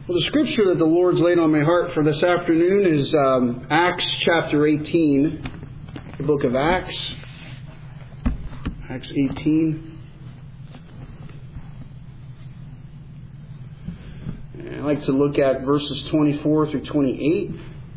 Well, the scripture that the Lord's laid on my heart for this afternoon is Acts chapter 18, the book of Acts. Acts 18. And I'd like to look at verses 24 through 28.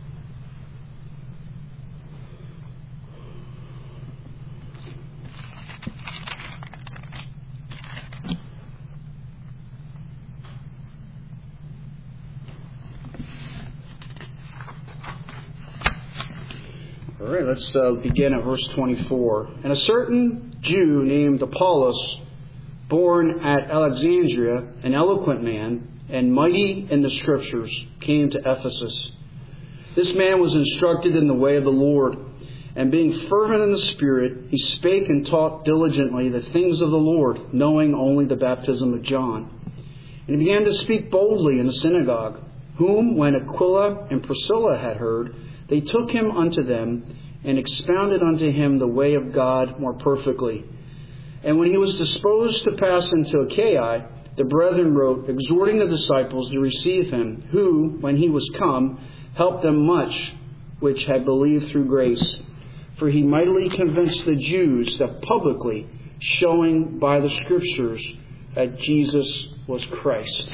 All right, let's begin at verse 24. And a certain Jew named Apollos, born at Alexandria, an eloquent man and mighty in the Scriptures, came to Ephesus. This man was instructed in the way of the Lord, and being fervent in the Spirit, he spake and taught diligently the things of the Lord, knowing only the baptism of John. And he began to speak boldly in the synagogue, whom, when Aquila and Priscilla had heard, they took him unto them, and expounded unto him the way of God more perfectly. And when he was disposed to pass into Achaia, the brethren wrote, exhorting the disciples to receive him, who, when he was come, helped them much, which had believed through grace. For he mightily convinced the Jews that publicly, showing by the Scriptures that Jesus was Christ.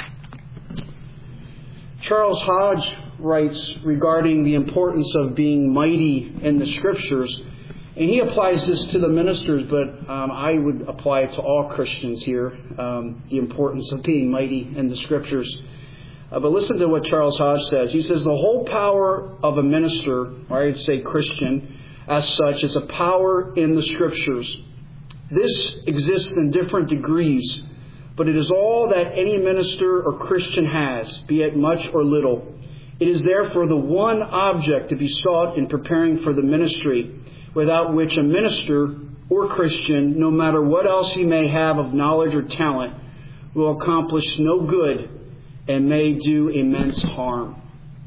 Charles Hodge writes regarding the importance of being mighty in the Scriptures, and he applies this to the ministers, but I would apply it to all Christians here, the importance of being mighty in the Scriptures. But listen to what Charles Hodge says. He says, the whole power of a minister, or I'd say Christian, as such, is a power in the Scriptures. This exists in different degrees, but it is all that any minister or Christian has, be it much or little. It is therefore the one object to be sought in preparing for the ministry, without which a minister or Christian, no matter what else he may have of knowledge or talent, will accomplish no good and may do immense harm.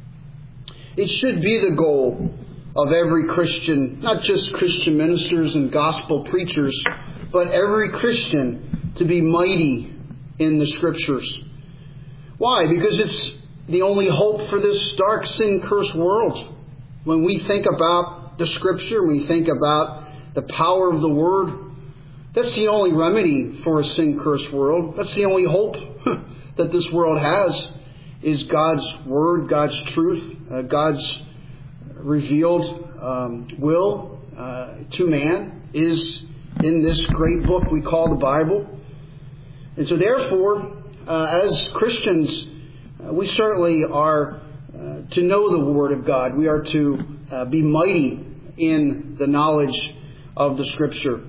It should be the goal of every Christian, not just Christian ministers and gospel preachers, but every Christian to be mighty in the Scriptures. Why? Because it's the only hope for this dark, sin-cursed world. When we think about the Scripture, we think about the power of the Word. That's the only remedy for a sin-cursed world. That's the only hope that this world has, is God's Word, God's truth, God's revealed will to man is in this great book we call the Bible. And so therefore, as Christians, we certainly are to know the Word of God. We are to be mighty in the knowledge of the Scripture.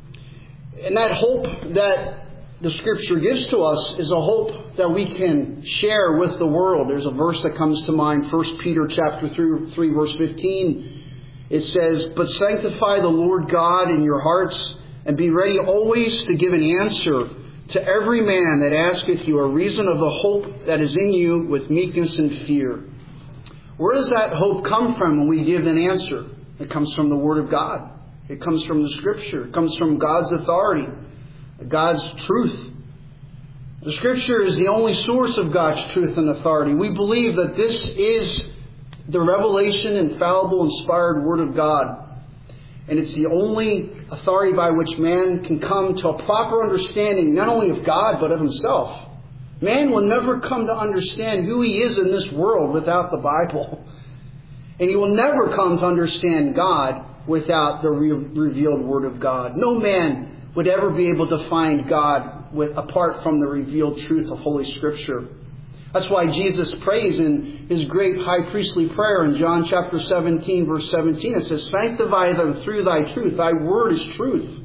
And that hope that the Scripture gives to us is a hope that we can share with the world. There's a verse that comes to mind, 1 Peter chapter 3, verse 15. It says, but sanctify the Lord God in your hearts, and be ready always to give an answer to every man that asketh you a reason of the hope that is in you with meekness and fear. Where does that hope come from when we give an answer? It comes from the Word of God. It comes from the Scripture. It comes from God's authority, God's truth. The Scripture is the only source of God's truth and authority. We believe that this is the revelation, infallible, inspired Word of God. And it's the only authority by which man can come to a proper understanding, not only of God, but of himself. Man will never come to understand who he is in this world without the Bible. And he will never come to understand God without the revealed Word of God. No man would ever be able to find God apart from the revealed truth of Holy Scripture. That's why Jesus prays in His great high priestly prayer in John chapter 17, verse 17. It says, sanctify them through thy truth. Thy word is truth.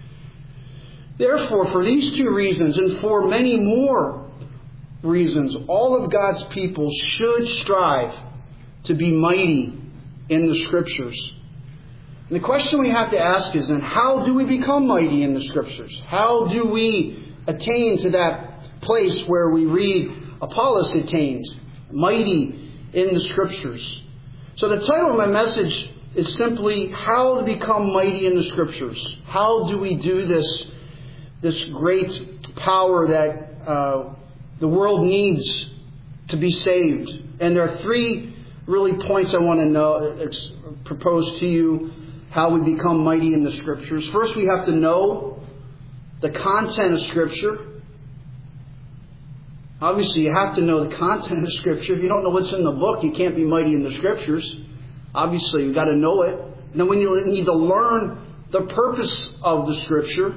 Therefore, for these two reasons, and for many more reasons, all of God's people should strive to be mighty in the Scriptures. And the question we have to ask is, then, how do we become mighty in the Scriptures? How do we attain to that place where we read Apollos attained, mighty in the Scriptures? So the title of my message is simply, how to become mighty in the Scriptures. How do we do this great power that the world needs to be saved. And there are three really points I want to propose to you how we become mighty in the Scriptures. First, we have to know the content of Scripture. Obviously, you have to know the content of Scripture. If you don't know what's in the book, you can't be mighty in the Scriptures. Obviously, you've got to know it. And then we need to learn the purpose of the Scripture.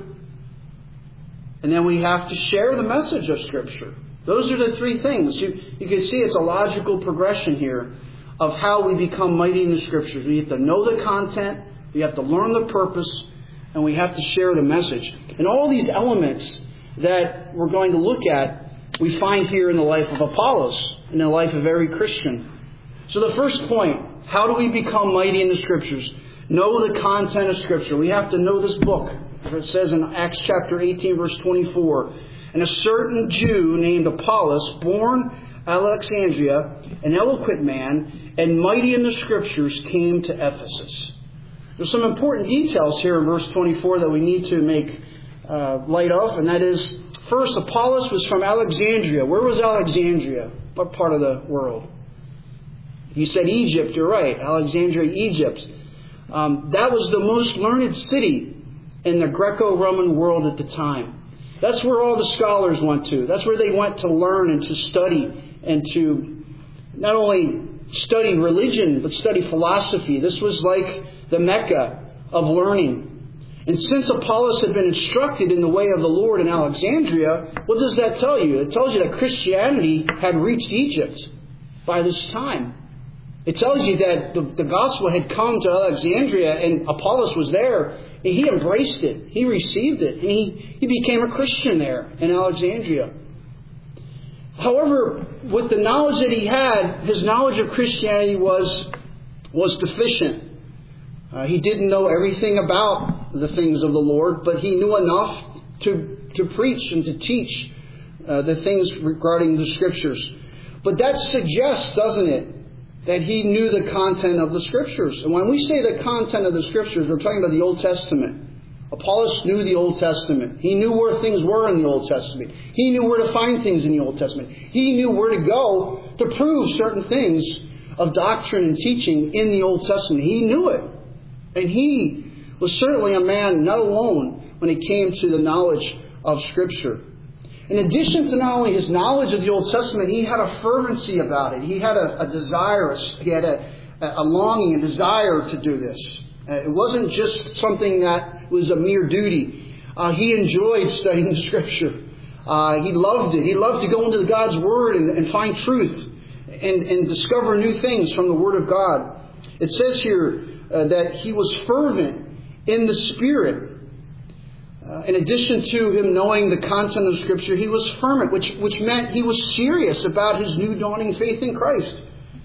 And then we have to share the message of Scripture. Those are the three things. You can see it's a logical progression here of how we become mighty in the Scriptures. We have to know the content, we have to learn the purpose, and we have to share the message. And all these elements that we're going to look at, we find here in the life of Apollos, in the life of every Christian. So the first point, how do we become mighty in the Scriptures? Know the content of Scripture. We have to know this book. It says in Acts chapter 18, verse 24, and a certain Jew named Apollos, born Alexandria, an eloquent man, and mighty in the Scriptures, came to Ephesus. There's some important details here in verse 24 that we need to make light of, and that is, first, Apollos was from Alexandria. Where was Alexandria? What part of the world? You said Egypt, you're right. Alexandria, Egypt. That was the most learned city in the Greco-Roman world at the time. That's where all the scholars went to. That's where they went to learn and to study and to not only study religion, but study philosophy. This was like the Mecca of learning. And since Apollos had been instructed in the way of the Lord in Alexandria, what does that tell you? It tells you that Christianity had reached Egypt by this time. It tells you that the gospel had come to Alexandria and Apollos was there and he embraced it. He received it. And he became a Christian there in Alexandria. However, with the knowledge that he had, his knowledge of Christianity was deficient. He didn't know everything about the things of the Lord, but he knew enough to preach and to teach the things regarding the Scriptures. But that suggests, doesn't it, that he knew the content of the Scriptures. And when we say the content of the Scriptures, we're talking about the Old Testament. Apollos knew the Old Testament. He knew where things were in the Old Testament. He knew where to find things in the Old Testament. He knew where to go to prove certain things of doctrine and teaching in the Old Testament. He knew it. And he was certainly a man not alone when it came to the knowledge of Scripture. In addition to not only his knowledge of the Old Testament, he had a fervency about it. He had a desire, he had a longing, a desire to do this. It wasn't just something that was a mere duty. He enjoyed studying the Scripture. He loved it. He loved to go into God's Word and find truth and discover new things from the Word of God. It says here that he was fervent in the Spirit. In addition to him knowing the content of Scripture, he was fervent, which meant he was serious about his new dawning faith in Christ.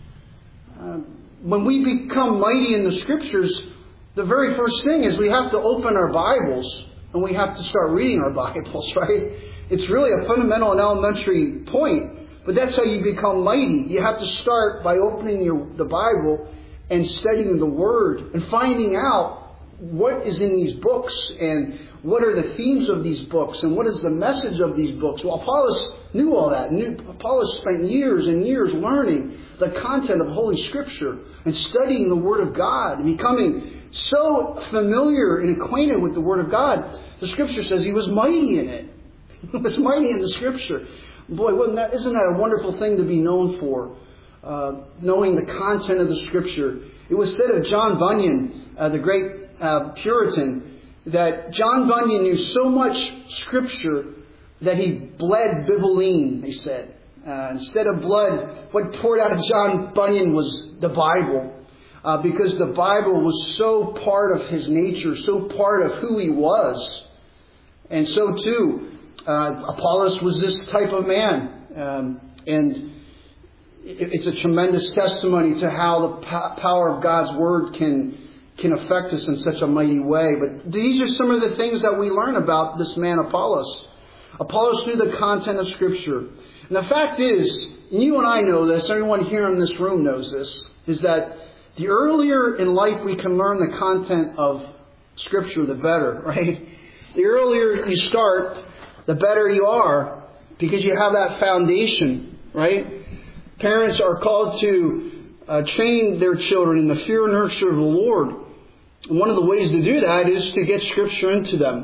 When we become mighty in the Scriptures, the very first thing is we have to open our Bibles and we have to start reading our Bibles, right? It's really a fundamental and elementary point, but that's how you become mighty. You have to start by opening the Bible and studying the Word and finding out what is in these books and what are the themes of these books and what is the message of these books. Well, Apollos knew all that. Apollos spent years and years learning the content of Holy Scripture and studying the Word of God and becoming so familiar and acquainted with the Word of God. The Scripture says he was mighty in it. He was mighty in the Scripture. Boy, isn't that a wonderful thing to be known for? Knowing the content of the Scripture. It was said of John Bunyan, the great Puritan, that John Bunyan knew so much Scripture that he bled Bibline, they said. Instead of blood, what poured out of John Bunyan was the Bible. Because the Bible was so part of his nature, so part of who he was. And so too, Apollos was this type of man. And it's a tremendous testimony to how the power of God's Word can affect us in such a mighty way. But these are some of the things that we learn about this man Apollos. Apollos knew the content of Scripture. And the fact is, and you and I know this, everyone here in this room knows this, is that the earlier in life we can learn the content of Scripture, the better, right? The earlier you start, the better you are, because you have that foundation, right? Parents are called to train their children in the fear and nurture of the Lord. And one of the ways to do that is to get Scripture into them,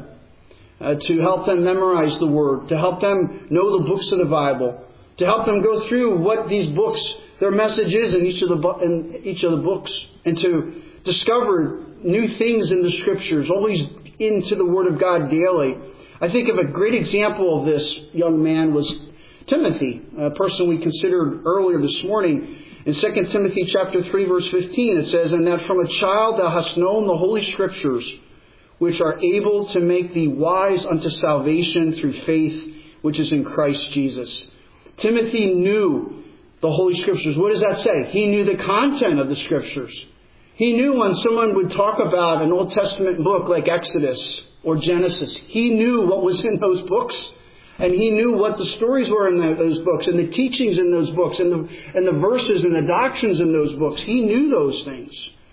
to help them memorize the Word, to help them know the books of the Bible, to help them go through what these books, their message is in each of the books, and to discover new things in the Scriptures, always into the Word of God daily. I think of a great example of this young man was Timothy, a person we considered earlier this morning. In 2 Timothy chapter 3, verse 15, it says, "And that from a child thou hast known the Holy Scriptures, which are able to make thee wise unto salvation through faith, which is in Christ Jesus." Timothy knew the Holy Scriptures. What does that say? He knew the content of the Scriptures. He knew when someone would talk about an Old Testament book like Exodus or Genesis, he knew what was in those books. And he knew what the stories were in those books, and the teachings in those books, and the verses and the doctrines in those books. He knew those things.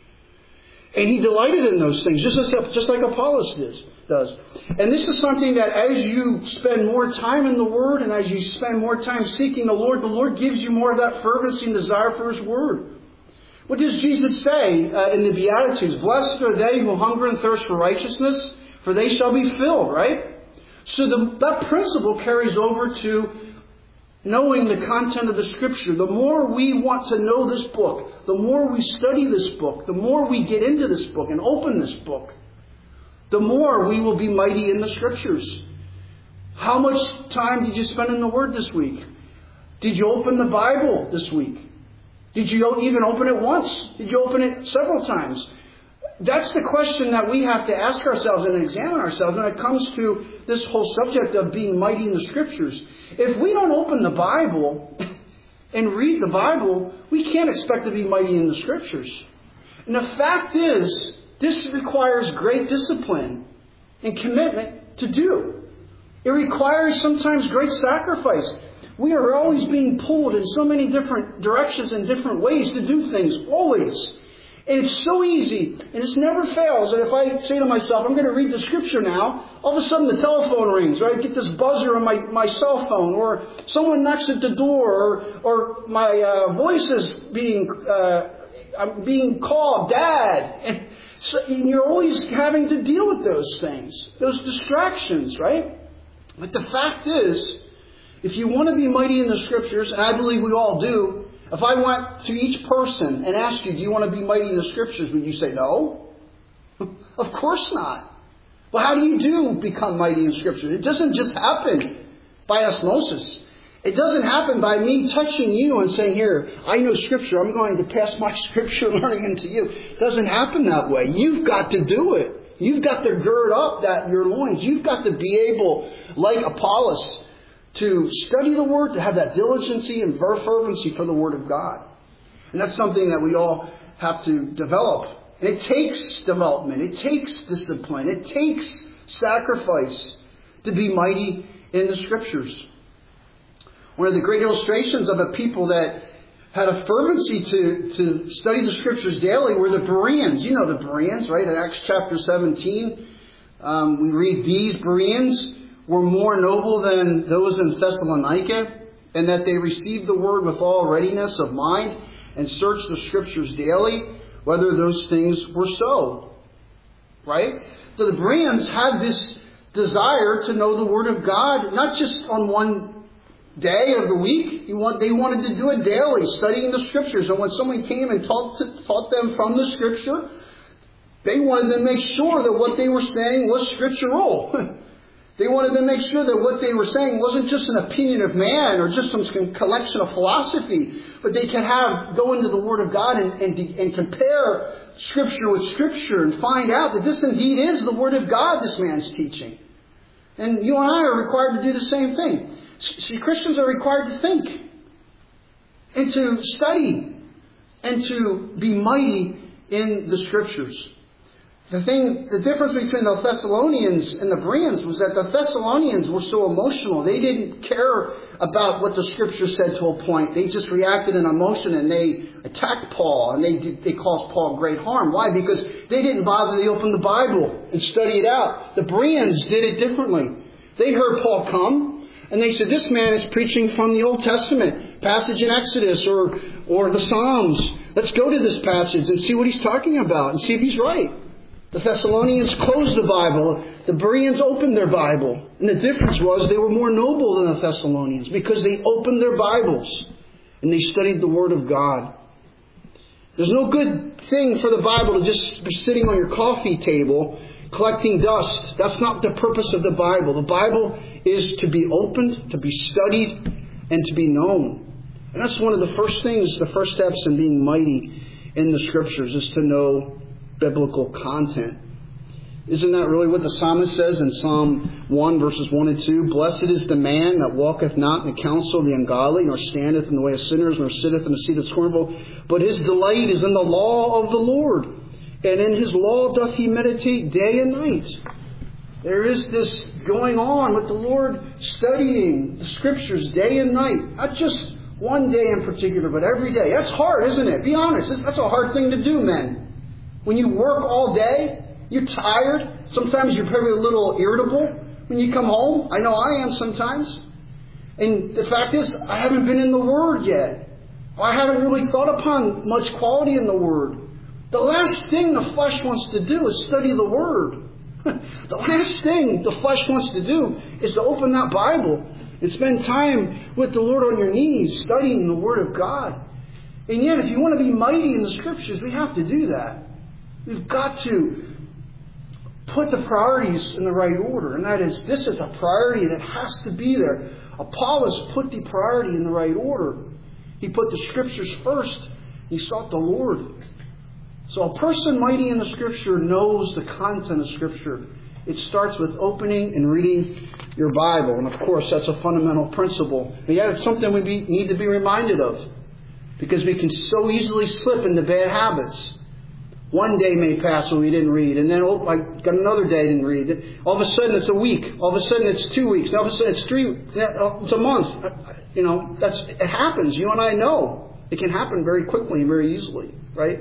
And he delighted in those things, just like Apollos does. And this is something that as you spend more time in the Word, and as you spend more time seeking the Lord gives you more of that fervency and desire for His Word. What does Jesus say in the Beatitudes? "Blessed are they who hunger and thirst for righteousness, for they shall be filled," right? So that principle carries over to knowing the content of the Scripture. The more we want to know this book, the more we study this book, the more we get into this book and open this book, the more we will be mighty in the Scriptures. How much time did you spend in the Word this week? Did you open the Bible this week? Did you even open it once? Did you open it several times? That's the question that we have to ask ourselves and examine ourselves when it comes to this whole subject of being mighty in the Scriptures. If we don't open the Bible and read the Bible, we can't expect to be mighty in the Scriptures. And the fact is, this requires great discipline and commitment to do. It requires sometimes great sacrifice. We are always being pulled in so many different directions and different ways to do things, always. And it's so easy, and it never fails, that if I say to myself, I'm going to read the Scripture now, all of a sudden the telephone rings, or I get this buzzer on my cell phone, or someone knocks at the door, or my voice is I'm being called, Dad. And you're always having to deal with those things, those distractions, right? But the fact is, if you want to be mighty in the Scriptures, and I believe we all do, if I went to each person and asked you, do you want to be mighty in the Scriptures? Would you say no? Of course not. Well, how do you become mighty in Scripture? It doesn't just happen by osmosis. It doesn't happen by me touching you and saying, here, I know Scripture. I'm going to pass my Scripture learning into you. It doesn't happen that way. You've got to do it. You've got to gird up your loins. You've got to be able, like Apollos, to study the Word, to have that diligency and fervency for the Word of God. And that's something that we all have to develop. And it takes development. It takes discipline. It takes sacrifice to be mighty in the Scriptures. One of the great illustrations of a people that had a fervency to study the Scriptures daily were the Bereans. You know the Bereans, right? In Acts chapter 17, we read, "These Bereans were more noble than those in Thessalonica, and that they received the Word with all readiness of mind, and searched the Scriptures daily, whether those things were so." Right? So the Bereans had this desire to know the Word of God, not just on one day of the week. They wanted to do it daily, studying the Scriptures. And when someone came and taught them from the Scripture, they wanted to make sure that what they were saying was scriptural. They wanted to make sure that what they were saying wasn't just an opinion of man or just some collection of philosophy, but they could go into the Word of God and compare Scripture with Scripture and find out that this indeed is the Word of God this man's teaching. And you and I are required to do the same thing. See, Christians are required to think and to study and to be mighty in the Scriptures. The difference between the Thessalonians and the Bereans was that the Thessalonians were so emotional. They didn't care about what the Scripture said to a point. They just reacted in emotion and they attacked Paul and they caused Paul great harm. Why? Because they didn't bother to open the Bible and study it out. The Bereans did it differently. They heard Paul come. And they said, this man is preaching from the Old Testament, passage in Exodus or the Psalms. Let's go to this passage and see what he's talking about and see if he's right. The Thessalonians closed the Bible. The Bereans opened their Bible. And the difference was they were more noble than the Thessalonians because they opened their Bibles and they studied the Word of God. There's no good thing for the Bible to just be sitting on your coffee table collecting dust. That's not the purpose of the Bible. The Bible is to be opened, to be studied, and to be known. And that's one of the first things, the first steps in being mighty in the Scriptures, is to know biblical content. Isn't that really what the psalmist says in Psalm 1, verses 1 and 2? Blessed is the man that walketh not in the counsel of the ungodly, nor standeth in the way of sinners, nor sitteth in the seat of scornful. But his delight is in the law of the Lord, and in his law doth he meditate day and night. There is this going on with the Lord, studying the Scriptures day and night. Not just one day in particular, but every day. That's hard, isn't it? Be honest. That's a hard thing to do, men. When you work all day, you're tired. Sometimes you're probably a little irritable when you come home. I know I am sometimes. And the fact is, I haven't been in the Word yet. I haven't really thought upon much quality in the Word. The last thing the flesh wants to do is study the Word. The last thing the flesh wants to do is to open that Bible and spend time with the Lord on your knees, studying the Word of God. And yet, if you want to be mighty in the Scriptures, we have to do that. We've got to put the priorities in the right order. And that is, this is a priority that has to be there. Apollos put the priority in the right order. He put the Scriptures first. He sought the Lord. So a person mighty in the Scripture knows the content of Scripture. It starts with opening and reading your Bible. And of course, that's a fundamental principle. But yet it's something we need to be reminded of. Because we can so easily slip into bad habits. One day may pass when we didn't read. And then I got another day I didn't read. All of a sudden it's a week. All of a sudden it's 2 weeks. All of a sudden it's 3 weeks. It's a month. It happens. You and I know. It can happen very quickly and very easily. Right?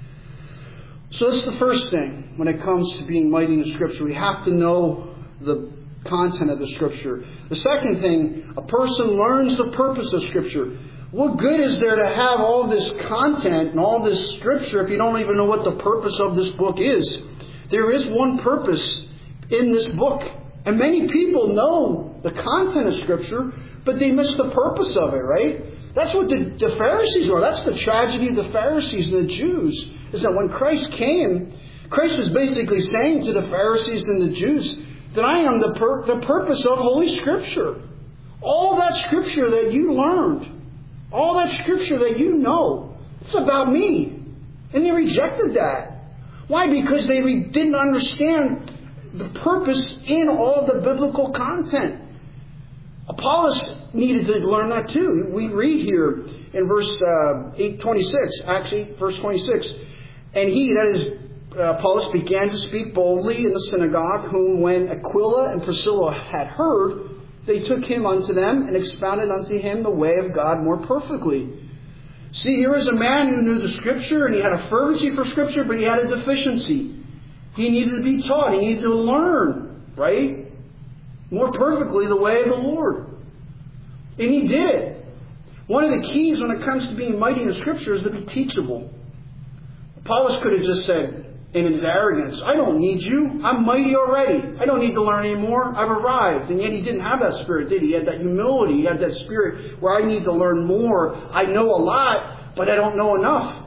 So that's the first thing when it comes to being mighty in the Scripture. We have to know the content of the Scripture. The second thing, a person learns the purpose of Scripture. What good is there to have all this content and all this Scripture if you don't even know what the purpose of this book is? There is one purpose in this book. And many people know the content of Scripture, but they miss the purpose of it, right? That's what the Pharisees were. That's the tragedy of the Pharisees and the Jews. Is that when Christ came, Christ was basically saying to the Pharisees and the Jews that I am the purpose of Holy Scripture. All that Scripture that you learned, all that Scripture that you know, it's about me. And they rejected that. Why? Because they didn't understand the purpose in all the biblical content. Apollos needed to learn that too. We read here in verse 8:26, Acts 8, verse 26. And he, that is Apollos, began to speak boldly in the synagogue, whom when Aquila and Priscilla had heard, they took him unto them and expounded unto him the way of God more perfectly. See, here is a man who knew the Scripture, and he had a fervency for Scripture, but he had a deficiency. He needed to be taught. He needed to learn, right? More perfectly the way of the Lord. And he did it. One of the keys when it comes to being mighty in the Scripture is to be teachable. Apollos could have just said, in his arrogance, I don't need you. I'm mighty already. I don't need to learn anymore. I've arrived. And yet he didn't have that spirit, did he? He had that humility. He had that spirit where I need to learn more. I know a lot, but I don't know enough.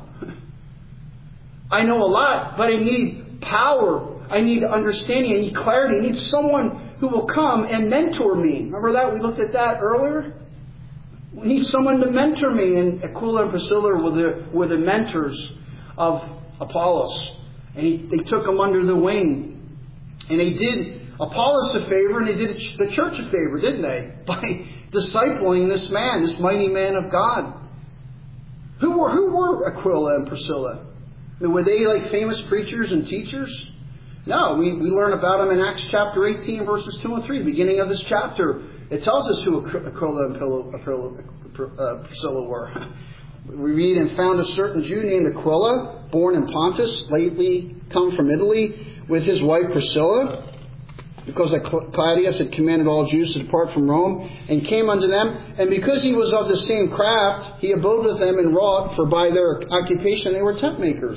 I know a lot, but I need power. I need understanding. I need clarity. I need someone who will come and mentor me. Remember that? We looked at that earlier. We need someone to mentor me. And Aquila and Priscilla were the mentors of Apollos. And they took him under the wing. And they did Apollos a favor, and they did the church a favor, didn't they? By discipling this man, this mighty man of God. Who were Aquila and Priscilla? Were they like famous preachers and teachers? No, we learn about them in Acts chapter 18, verses 2 and 3, beginning of this chapter. It tells us who Aquila and Priscilla were. We read, and found a certain Jew named Aquila, born in Pontus, lately come from Italy, with his wife Priscilla, because Claudius had commanded all Jews to depart from Rome, and came unto them. And because he was of the same craft, he abode with them and wrought, for by their occupation they were tent makers.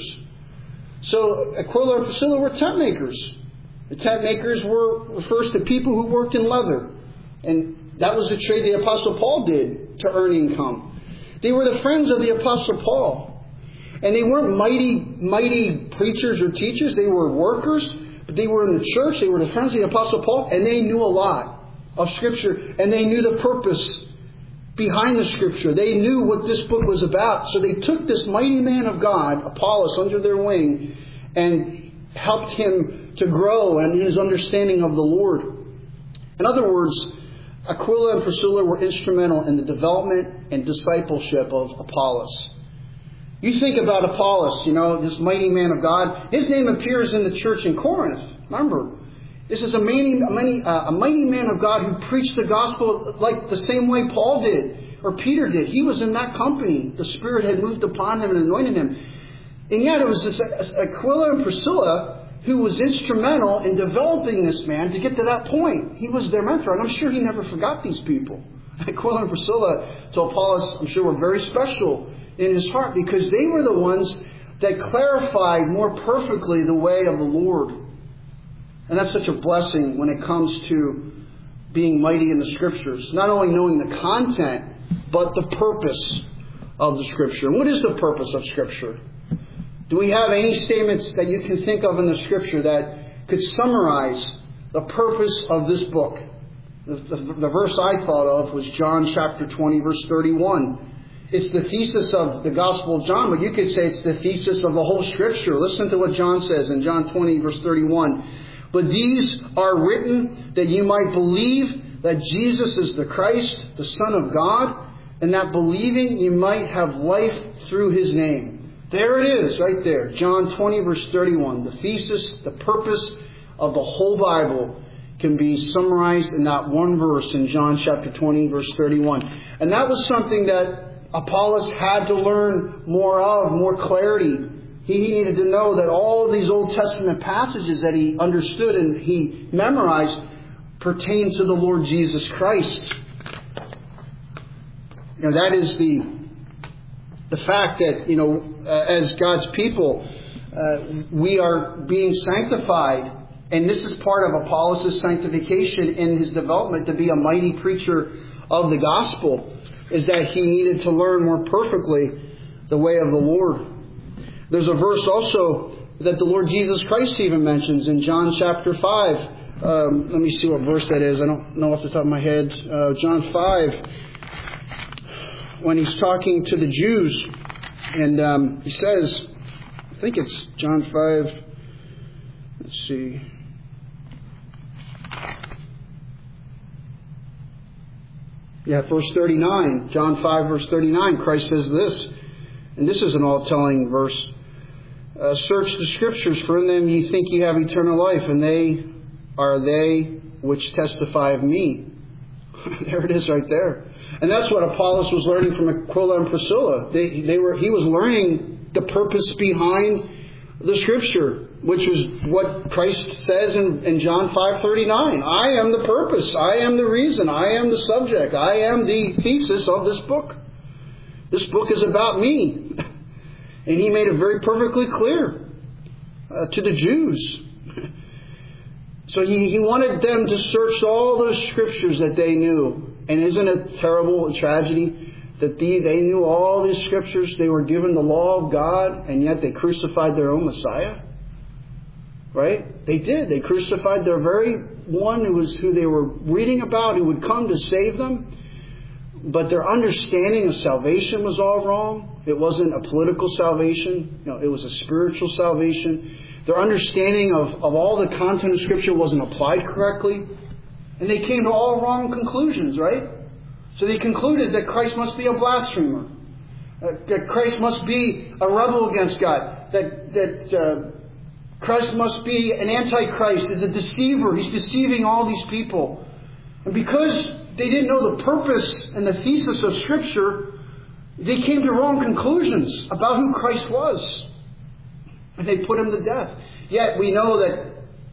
So Aquila and Priscilla were tent makers. The tent makers refers to people who worked in leather. And that was the trade the Apostle Paul did to earn income. They were the friends of the Apostle Paul. And they weren't mighty preachers or teachers. They were workers. But they were in the church. They were the friends of the Apostle Paul. And they knew a lot of Scripture. And they knew the purpose behind the Scripture. They knew what this book was about. So they took this mighty man of God, Apollos, under their wing and helped him to grow in his understanding of the Lord. In other words, Aquila and Priscilla were instrumental in the development and discipleship of Apollos. You think about Apollos, this mighty man of God. His name appears in the church in Corinth. Remember, this is a mighty man of God who preached the gospel like the same way Paul did or Peter did. He was in that company. The Spirit had moved upon him and anointed him. And yet it was this Aquila and Priscilla who was instrumental in developing this man to get to that point. He was their mentor. And I'm sure he never forgot these people. Aquila and Priscilla to Apollos, I'm sure, were very special in his heart because they were the ones that clarified more perfectly the way of the Lord. And that's such a blessing when it comes to being mighty in the Scriptures. Not only knowing the content, but the purpose of the Scripture. And what is the purpose of Scripture? Do we have any statements that you can think of in the Scripture that could summarize the purpose of this book? The verse I thought of was John chapter 20, verse 31. It's the thesis of the Gospel of John, but you could say it's the thesis of the whole Scripture. Listen to what John says in John 20, verse 31. But these are written that you might believe that Jesus is the Christ, the Son of God, and that believing you might have life through His name. There it is, right there. John 20, verse 31. The thesis, the purpose of the whole Bible can be summarized in that one verse in John chapter 20, verse 31. And that was something that Apollos had to learn more of, more clarity. He needed to know that all of these Old Testament passages that he understood and he memorized pertain to the Lord Jesus Christ. That is the fact that, as God's people, we are being sanctified. And this is part of Apollos' sanctification in his development to be a mighty preacher of the gospel, is that he needed to learn more perfectly the way of the Lord. There's a verse also that the Lord Jesus Christ even mentions in John chapter 5. Let me see what verse that is. I don't know off the top of my head. John 5, when he's talking to the Jews, and he says, I think it's John 5, let's see. Yeah, verse 39. John 5, verse 39. Christ says this, and this is an all-telling verse. Search the Scriptures, for in them ye think ye have eternal life, and they are they which testify of me. There it is right there. And that's what Apollos was learning from Aquila and Priscilla. He was learning the purpose behind the Scripture, which was what Christ says in John 5:39. I am the purpose. I am the reason. I am the subject. I am the thesis of this book. This book is about me. And he made it very perfectly clear to the Jews. So he wanted them to search all those Scriptures that they knew. And isn't it terrible, a tragedy, that they knew all these Scriptures, they were given the law of God, and yet they crucified their own Messiah? Right? They did. They crucified their very one who they were reading about, who would come to save them. But their understanding of salvation was all wrong. It wasn't a political salvation. It was a spiritual salvation. Their understanding of all the content of Scripture wasn't applied correctly. And they came to all wrong conclusions, right? So they concluded that Christ must be a blasphemer. That Christ must be a rebel against God. That Christ must be an antichrist, is a deceiver. He's deceiving all these people. And because they didn't know the purpose and the thesis of Scripture, they came to wrong conclusions about who Christ was. And they put Him to death. Yet we know that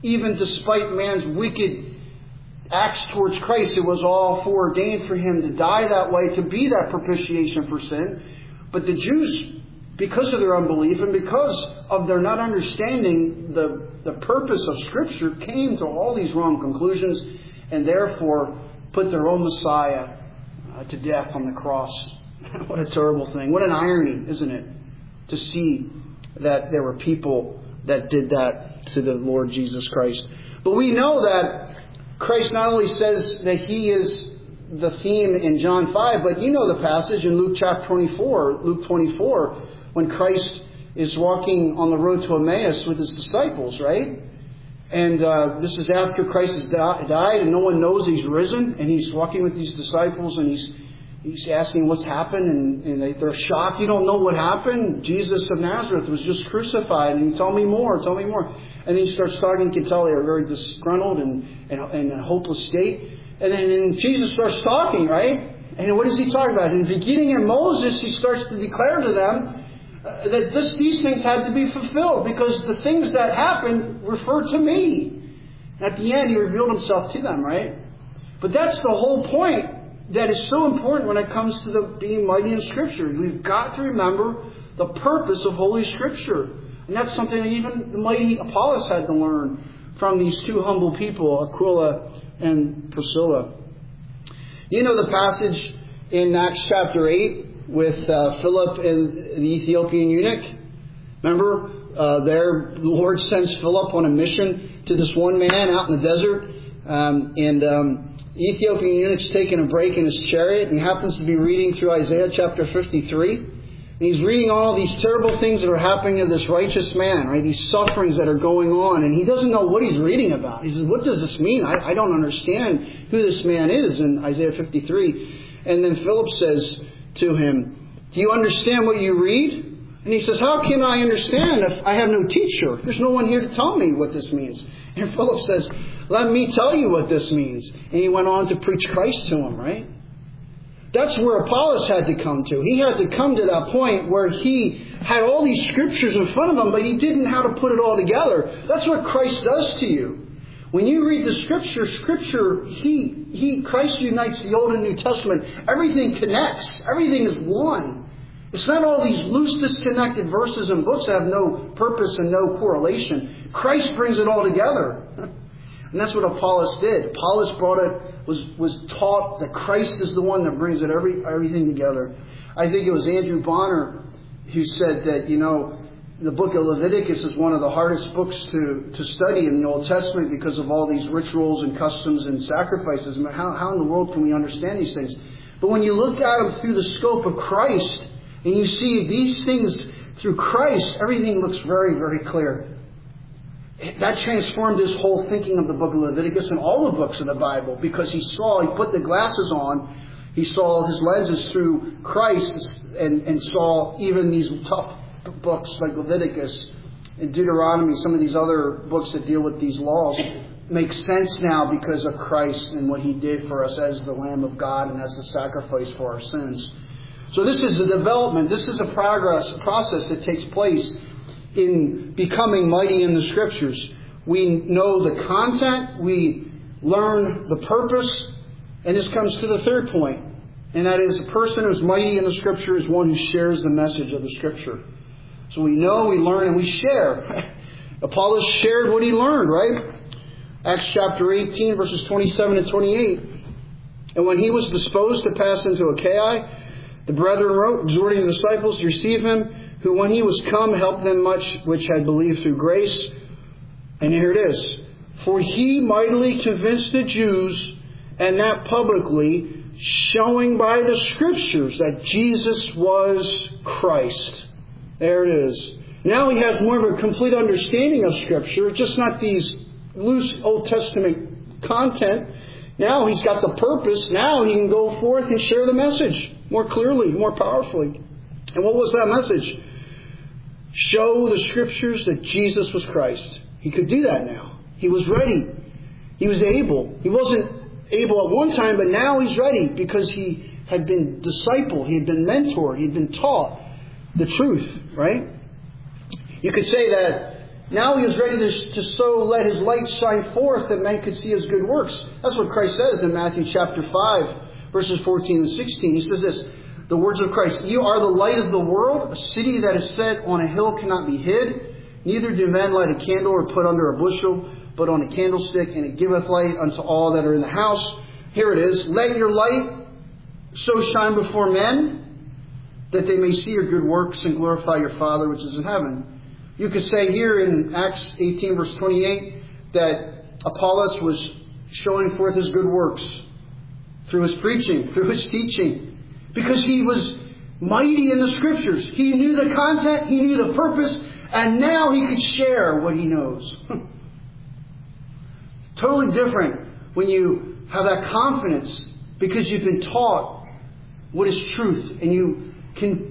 even despite man's wicked acts towards Christ, it was all foreordained for Him to die that way, to be that propitiation for sin. But the Jews, because of their unbelief and because of their not understanding the purpose of Scripture, came to all these wrong conclusions and therefore put their own Messiah to death on the cross. What a terrible thing. What an irony, isn't it? To see that there were people that did that to the Lord Jesus Christ. But we know that Christ not only says that He is the theme in John 5, but you know the passage in Luke chapter 24, Luke 24, when Christ is walking on the road to Emmaus with His disciples, right? And this is after Christ has died and no one knows He's risen. And He's walking with these disciples and He's asking what's happened. And they're shocked. You don't know what happened? Jesus of Nazareth was just crucified. And tell me more, tell me more. And then He starts talking. You can tell they're very disgruntled and in a hopeless state. And then Jesus starts talking, right? And what does He talk about? In the beginning of Moses, He starts to declare to them that these things had to be fulfilled because the things that happened refer to me. At the end, He revealed Himself to them, right? But that's the whole point that is so important when it comes to being mighty in Scripture. We've got to remember the purpose of Holy Scripture. And that's something that even the mighty Apollos had to learn from these two humble people, Aquila and Priscilla. You know the passage in Acts chapter 8 with Philip and the Ethiopian eunuch? Remember, there the Lord sends Philip on a mission to this one man out in the desert. The Ethiopian eunuch's taking a break in his chariot and happens to be reading through Isaiah chapter 53. And he's reading all these terrible things that are happening to this righteous man, right? These sufferings that are going on. And he doesn't know what he's reading about. He says, what does this mean? I don't understand who this man is in Isaiah 53. And then Philip says to him, do you understand what you read? And he says, how can I understand if I have no teacher? There's no one here to tell me what this means. And Philip says, let me tell you what this means. And he went on to preach Christ to him, right? That's where Apollos had to come to. He had to come to that point where he had all these Scriptures in front of him, but he didn't know how to put it all together. That's what Christ does to you. When you read the Scripture, Christ unites the Old and New Testament. Everything connects. Everything is one. It's not all these loose, disconnected verses and books that have no purpose and no correlation. Christ brings it all together. And that's what Apollos did. Apollos was taught that Christ is the one that brings everything together. I think it was Andrew Bonner who said that, the book of Leviticus is one of the hardest books to study in the Old Testament because of all these rituals and customs and sacrifices. How in the world can we understand these things? But when you look at them through the scope of Christ and you see these things through Christ, everything looks very, very clear. That transformed his whole thinking of the book of Leviticus and all the books of the Bible because he put the glasses on, he saw his lenses through Christ and saw even these tough books like Leviticus and Deuteronomy, some of these other books that deal with these laws, make sense now because of Christ and what He did for us as the Lamb of God and as the sacrifice for our sins. So this is a development, this is a process that takes place in becoming mighty in the Scriptures. We know the content, we learn the purpose, and this comes to the third point. And that is, a person who's mighty in the Scripture is one who shares the message of the Scripture. So we know, we learn, and we share. Apollos shared what he learned, right? Acts chapter 18, verses 27 and 28. And when he was disposed to pass into Achaia, the brethren wrote, exhorting the disciples to receive him, who when he was come helped them much which had believed through grace. And here it is. For he mightily convinced the Jews, and that publicly, showing by the Scriptures that Jesus was Christ. There it is. Now he has more of a complete understanding of Scripture, just not these loose Old Testament content. Now he's got the purpose. Now he can go forth and share the message more clearly, more powerfully. And what was that message? Show the Scriptures that Jesus was Christ. He could do that now. He was ready. He was able. He wasn't able at one time, but now he's ready because he had been discipled. He had been mentored. He had been taught the truth, right? You could say that Now he was ready to so let his light shine forth that men could see his good works. That's what Christ says in Matthew chapter 5, verses 14 and 16. He says this, the words of Christ, "You are the light of the world. A city that is set on a hill cannot be hid. Neither do men light a candle or put under a bushel, but on a candlestick, and it giveth light unto all that are in the house." Here it is. "Let your light so shine before men, that they may see your good works and glorify your Father which is in heaven." You could say here in Acts 18 verse 28 that Apollos was showing forth his good works through his preaching, through his teaching, because he was mighty in the Scriptures. He knew the content, he knew the purpose, and now he could share what he knows. Totally different when you have that confidence because you've been taught what is truth and you can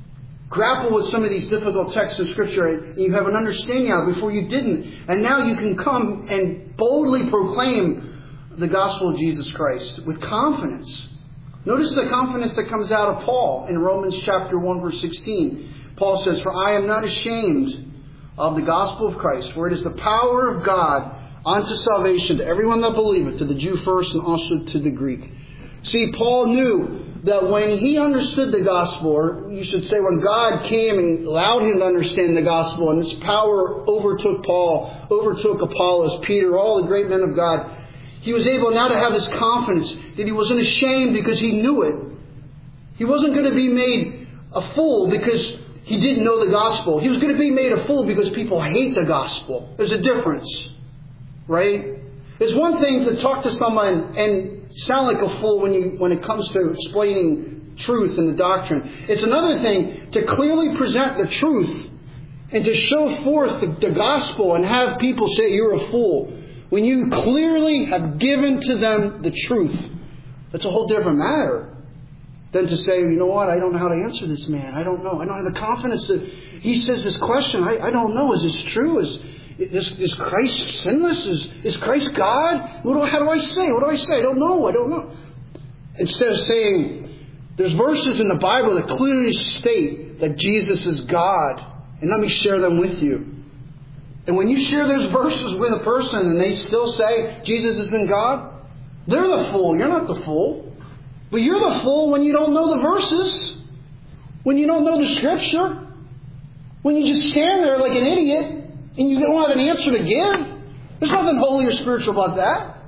grapple with some of these difficult texts of Scripture and you have an understanding of it before you didn't. And now you can come and boldly proclaim the gospel of Jesus Christ with confidence. Notice the confidence that comes out of Paul in Romans chapter 1 verse 16. Paul says, "For I am not ashamed of the gospel of Christ, for it is the power of God unto salvation to everyone that believeth, to the Jew first and also to the Greek." See, Paul knew that when he understood the gospel, or you should say when God came and allowed him to understand the gospel, and this power overtook Paul, overtook Apollos, Peter, all the great men of God, he was able now to have this confidence that he wasn't ashamed because he knew it. He wasn't going to be made a fool because he didn't know the gospel. He was going to be made a fool because people hate the gospel. There's a difference, right? It's one thing to talk to someone and sound like a fool when it comes to explaining truth and the doctrine. It's another thing to clearly present the truth and to show forth the gospel and have people say you're a fool when you clearly have given to them the truth. That's a whole different matter than to say, you know what, I don't know how to answer this man. I don't know. I don't have the confidence that he says this question. I don't know. Is this true? Is Christ sinless? Is Christ God? How do I say? What do I say? I don't know. Instead of saying, there's verses in the Bible that clearly state that Jesus is God. And let me share them with you. And when you share those verses with a person and they still say Jesus isn't God, they're the fool. You're not the fool. But you're the fool when you don't know the verses. When you don't know the Scripture. When you just stand there like an idiot. And you don't have an answer to give. There's nothing holy or spiritual about that.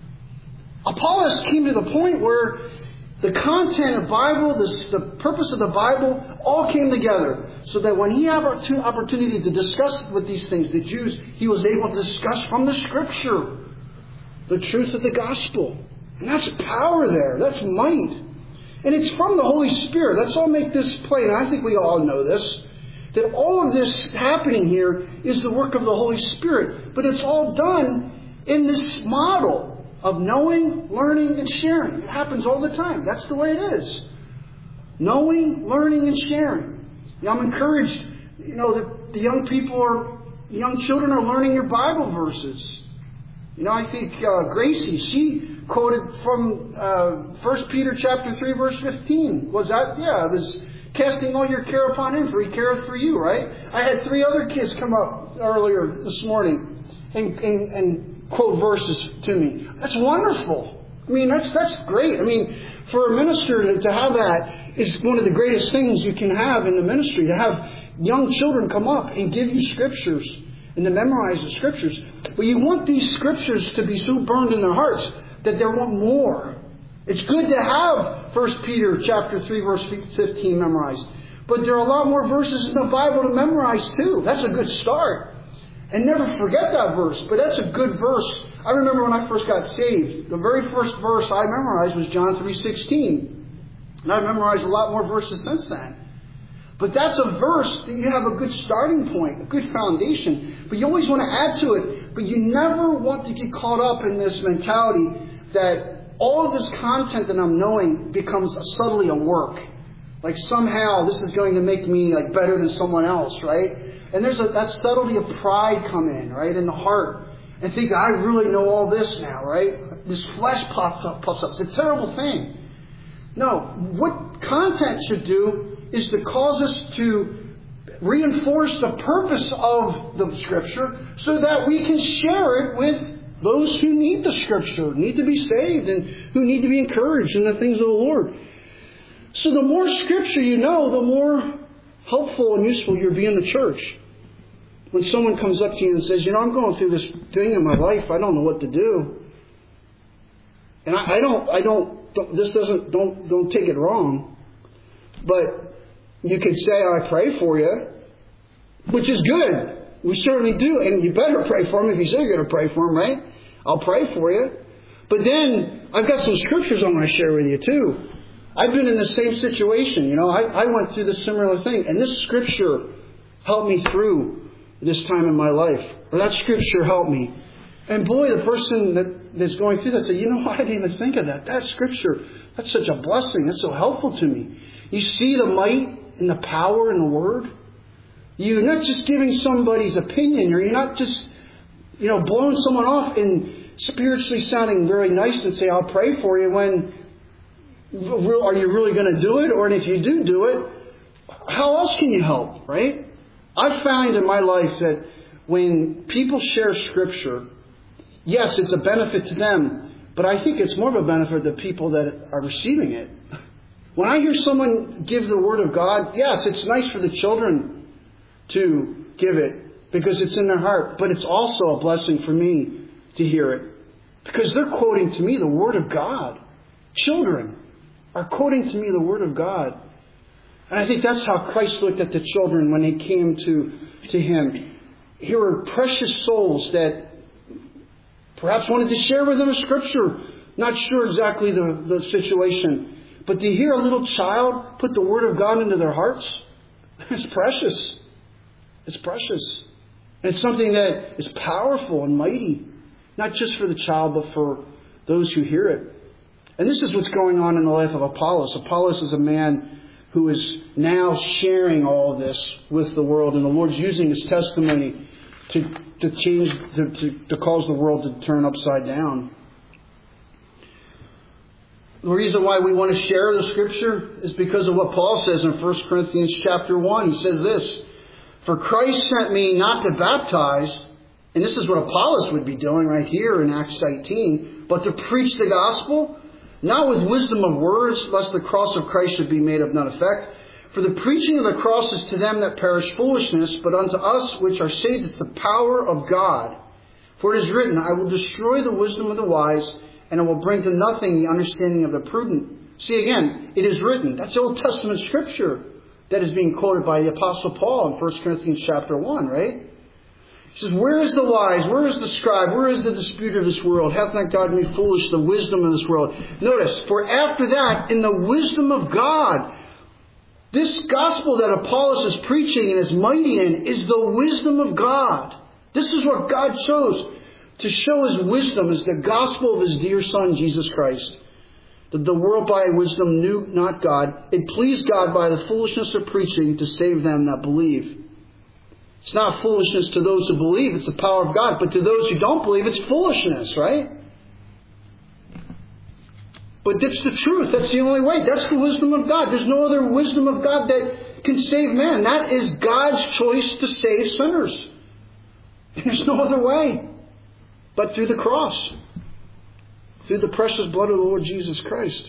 Apollos came to the point where the content of the Bible, the purpose of the Bible, all came together. So that when he had an opportunity to discuss with these things, the Jews, he was able to discuss from the Scripture the truth of the gospel. And that's power there. That's might. And it's from the Holy Spirit. Let's all make this plain. And I think we all know this. That all of this happening here is the work of the Holy Spirit. But it's all done in this model of knowing, learning, and sharing. It happens all the time. That's the way it is. Knowing, learning, and sharing. I'm encouraged, that the young children are learning your Bible verses. I think Gracie, she quoted from 1 Peter chapter 3, verse 15. Was that? Yeah, it was casting all your care upon Him, for He careth for you, right? I had 3 other kids come up earlier this morning and quote verses to me. That's wonderful. That's great. For a minister to have that is one of the greatest things you can have in the ministry, to have young children come up and give you Scriptures and to memorize the Scriptures. But you want these Scriptures to be so burned in their hearts that they want more. It's good to have 1 Peter chapter 3, verse 15 memorized. But there are a lot more verses in the Bible to memorize too. That's a good start. And never forget that verse. But that's a good verse. I remember when I first got saved, the very first verse I memorized was John 3:16. And I've memorized a lot more verses since then. But that's a verse that you have a good starting point, a good foundation. But you always want to add to it. But you never want to get caught up in this mentality that all of this content that I'm knowing becomes subtly a work. Like somehow this is going to make me better than someone else, right? And there's that subtlety of pride come in, right, in the heart. And think, I really know all this now, right? This flesh puffs up. It's a terrible thing. No, what content should do is to cause us to reinforce the purpose of the Scripture so that we can share it with those who need the Scripture, need to be saved, and who need to be encouraged in the things of the Lord. So the more Scripture you know, the more helpful and useful you'll be in the church. When someone comes up to you and says, I'm going through this thing in my life, I don't know what to do. And don't take it wrong. But you can say, I pray for you, which is good. We certainly do. And you better pray for him if you say you're going to pray for him, right? I'll pray for you. But then I've got some scriptures I want to share with you too. I've been in the same situation. I went through this similar thing. And this scripture helped me through this time in my life. Or that scripture helped me. And boy, the person that's going through that said, I didn't even think of that. That scripture, that's such a blessing. That's so helpful to me. You see the might and the power in the Word. You're not just giving somebody's opinion, or you're not just, blowing someone off and spiritually sounding very nice and say, I'll pray for you, when are you really going to do it? Or if you do it, how else can you help, right? I've found in my life that when people share Scripture, yes, it's a benefit to them, but I think it's more of a benefit to people that are receiving it. When I hear someone give the Word of God, yes, it's nice for the children to give it because it's in their heart, but it's also a blessing for me to hear it because they're quoting to me the Word of God. Children are quoting to me the Word of God. And I think that's how Christ looked at the children when they came to Him. Here were precious souls that perhaps wanted to share with Him a Scripture. Not sure exactly the situation. But to hear a little child put the Word of God into their hearts, it's precious. It's precious. And it's something that is powerful and mighty. Not just for the child, but for those who hear it. And this is what's going on in the life of Apollos. Apollos is a man who is now sharing all of this with the world. And the Lord's using his testimony to cause the world to turn upside down. The reason why we want to share the Scripture is because of what Paul says in 1 Corinthians chapter 1. He says this, "For Christ sent me not to baptize," and this is what Apollos would be doing right here in Acts 18, "but to preach the gospel, not with wisdom of words, lest the cross of Christ should be made of none effect. For the preaching of the cross is to them that perish foolishness, but unto us which are saved it's the power of God. For it is written, I will destroy the wisdom of the wise, and I will bring to nothing the understanding of the prudent." See again, it is written. That's Old Testament Scripture that is being quoted by the Apostle Paul in 1 Corinthians chapter 1, right? He says, "Where is the wise? Where is the scribe? Where is the disputer of this world? Hath not God made foolish the wisdom of this world?" Notice, for after that, in the wisdom of God, this gospel that Apollos is preaching and is mighty in is the wisdom of God. This is what God chose to show His wisdom, is the gospel of His dear Son, Jesus Christ. That the world by wisdom knew not God. It pleased God by the foolishness of preaching to save them that believe. It's not foolishness to those who believe, it's the power of God. But to those who don't believe, it's foolishness, right? But that's the truth. That's the only way. That's the wisdom of God. There's no other wisdom of God that can save man. That is God's choice to save sinners. There's no other way but through the cross. Through the precious blood of the Lord Jesus Christ.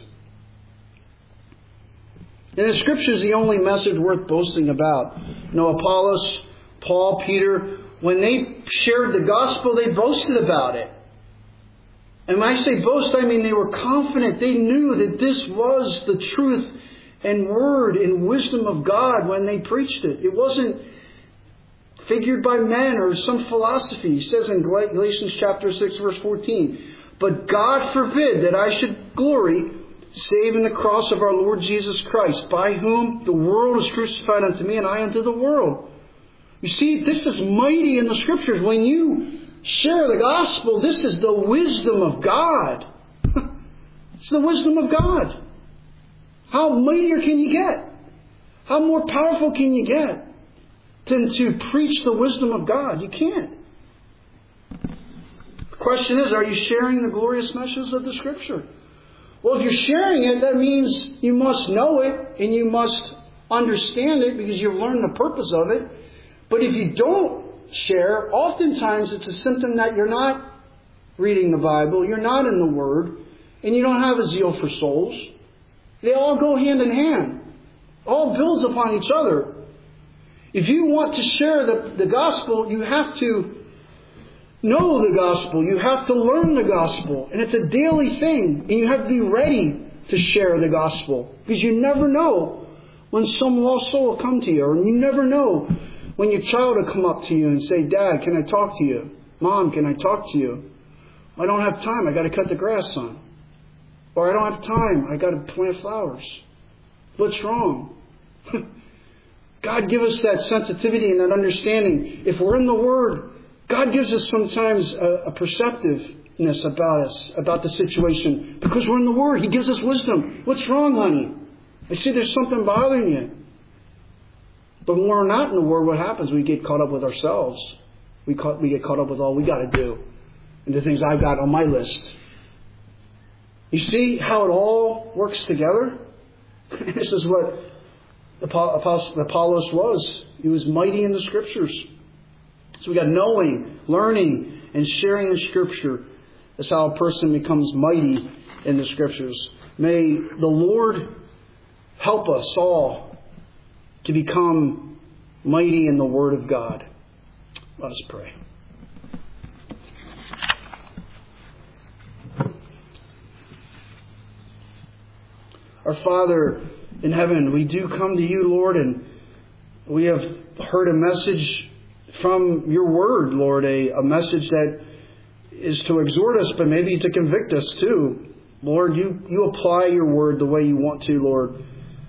And the Scripture is the only message worth boasting about. Apollos, Paul, Peter, when they shared the gospel, they boasted about it. And when I say boast, I mean they were confident. They knew that this was the truth and word and wisdom of God when they preached it. It wasn't figured by men or some philosophy. He says in Galatians chapter 6, verse 14, "But God forbid that I should glory, save in the cross of our Lord Jesus Christ, by whom the world is crucified unto me, and I unto the world." You see, this is mighty in the Scriptures. When you share the gospel, this is the wisdom of God. It's the wisdom of God. How mightier can you get? How more powerful can you get than to preach the wisdom of God? You can't. The question is, are you sharing the glorious message of the Scripture? Well, if you're sharing it, that means you must know it and you must understand it because you've learned the purpose of it. But if you don't share, oftentimes it's a symptom that you're not reading the Bible, you're not in the Word, and you don't have a zeal for souls. They all go hand in hand. All builds upon each other. If you want to share the gospel, you have to know the gospel. You have to learn the gospel. And it's a daily thing. And you have to be ready to share the gospel. Because you never know when some lost soul will come to you. Or you never know when your child will come up to you and say, Dad, can I talk to you? Mom, can I talk to you? I don't have time. I got to cut the grass, son. Or I don't have time. I got to plant flowers. What's wrong? God give us that sensitivity and that understanding. If we're in the Word, God gives us sometimes a perceptiveness about us, about the situation. Because we're in the Word, He gives us wisdom. What's wrong, honey? I see there's something bothering you. But when we're not in the Word, what happens? We get caught up with ourselves. We get caught up with all we got to do and the things I've got on my list. You see how it all works together? This is what Apollos was. He was mighty in the Scriptures. So we got knowing, learning, and sharing the Scripture. That's how a person becomes mighty in the Scriptures. May the Lord help us all to become mighty in the Word of God. Let us pray. Our Father in heaven, we do come to you, Lord, and we have heard a message from your Word, Lord, a message that is to exhort us, but maybe to convict us too. Lord, you apply your Word the way you want to, Lord.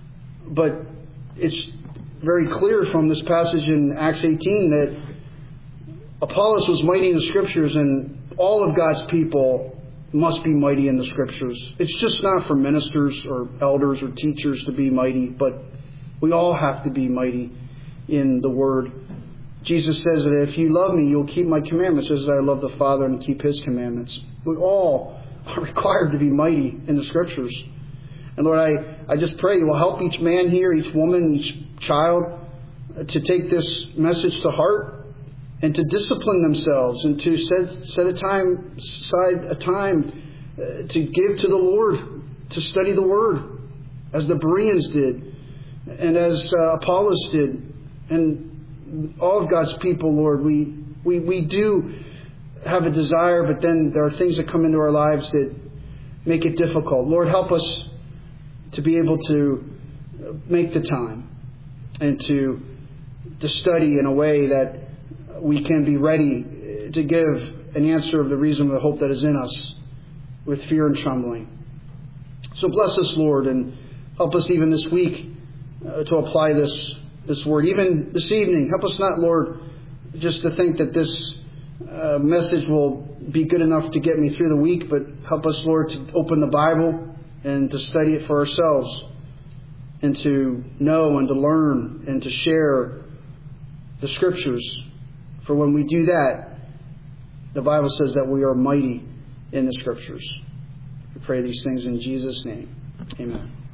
But it's very clear from this passage in Acts 18 that Apollos was mighty in the Scriptures, and all of God's people must be mighty in the Scriptures. It's just not for ministers or elders or teachers to be mighty, but we all have to be mighty in the Word. Jesus says that if you love me, you'll keep my commandments as I love the Father and keep His commandments. We all are required to be mighty in the Scriptures. And Lord, I just pray you will help each man here, each woman, each child to take this message to heart and to discipline themselves and to set aside a time to give to the Lord, to study the Word, as the Bereans did, and as Apollos did, and all of God's people, Lord. We do have a desire, but then there are things that come into our lives that make it difficult. Lord, help us to be able to make the time and to study in a way that we can be ready to give an answer of the reason of the hope that is in us with fear and trembling. So bless us, Lord, and help us even this week to apply this word. Even this evening, help us not, Lord, just to think that this message will be good enough to get me through the week, but help us, Lord, to open the Bible and to study it for ourselves and to know and to learn and to share the Scriptures. For when we do that, the Bible says that we are mighty in the Scriptures. We pray these things in Jesus' name. Amen.